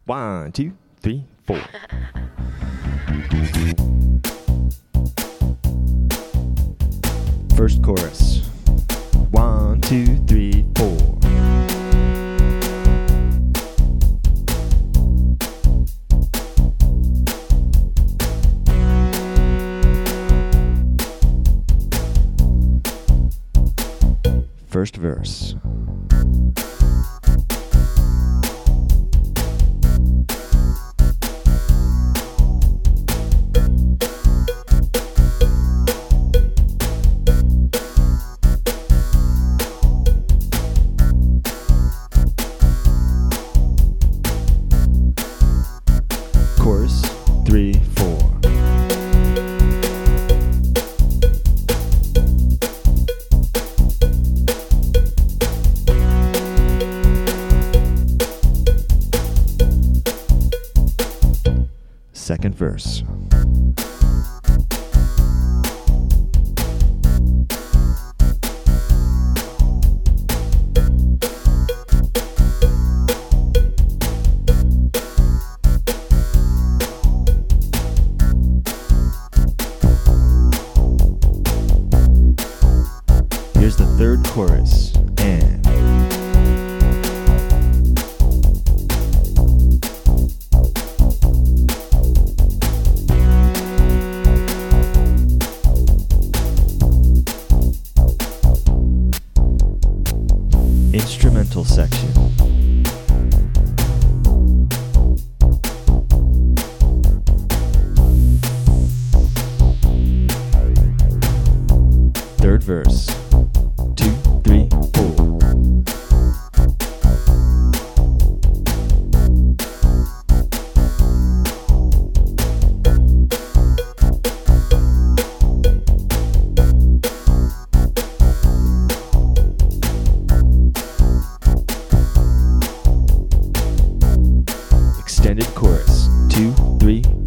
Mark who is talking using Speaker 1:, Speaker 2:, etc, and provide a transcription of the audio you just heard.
Speaker 1: 1, 2, 3, 4. First chorus. 1, 2, 3, 4. First verse. Chorus 3, 4. Second verse. Here's the third chorus, and instrumental section. Third verse. 2, 3, 4. Extended chorus. 2, 3,